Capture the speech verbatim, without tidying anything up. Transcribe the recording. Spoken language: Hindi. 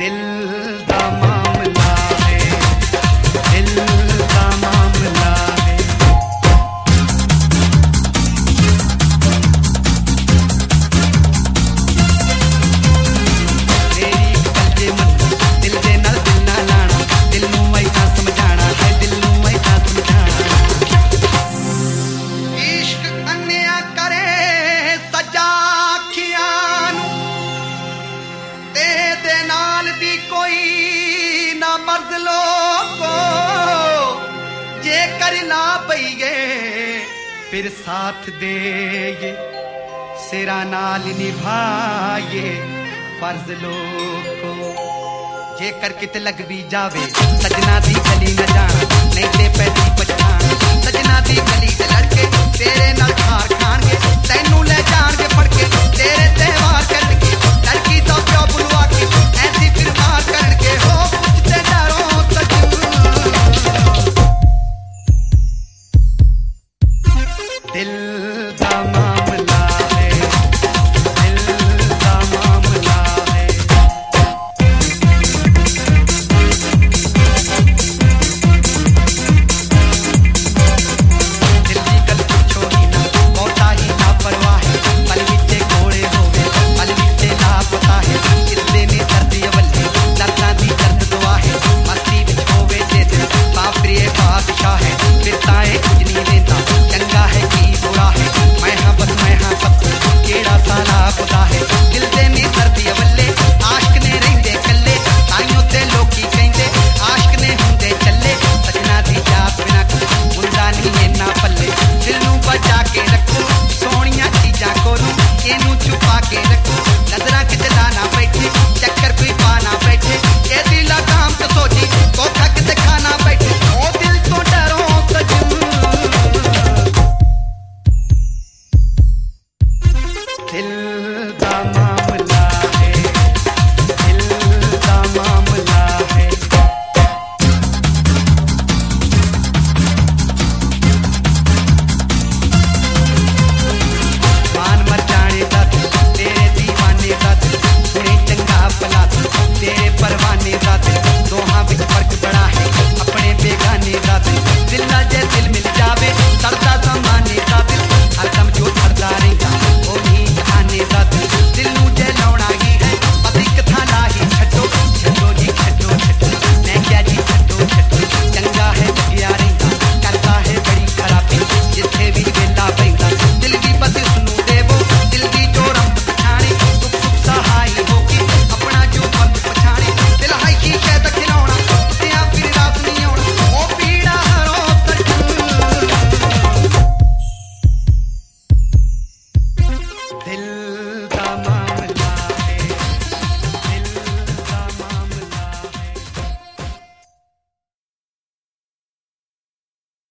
दिल दा मामला है, दिल दा मामला है। तेरी गल जे मन दिल दे नाल दिल ना लाना, दिल नूं मैं तां समझाना है, दिल नूं मैं तां समझाना। इश्क अन्या करे सजा अखियां नूं, ते दे नाल दी कोई ना मर्द लोगो, जे करना पईए फिर साथ दे ये सिरा नाल निभाए फर्ज लोगो। जे कर किते लग भी जावे सजना दी गली न जाना, नहीं ते पैदी पछाण सजना दी गली ते लड़के तेरे नाल खार खाणगे, तैनू ले जाणगे फड़ के तेरे ते वार कर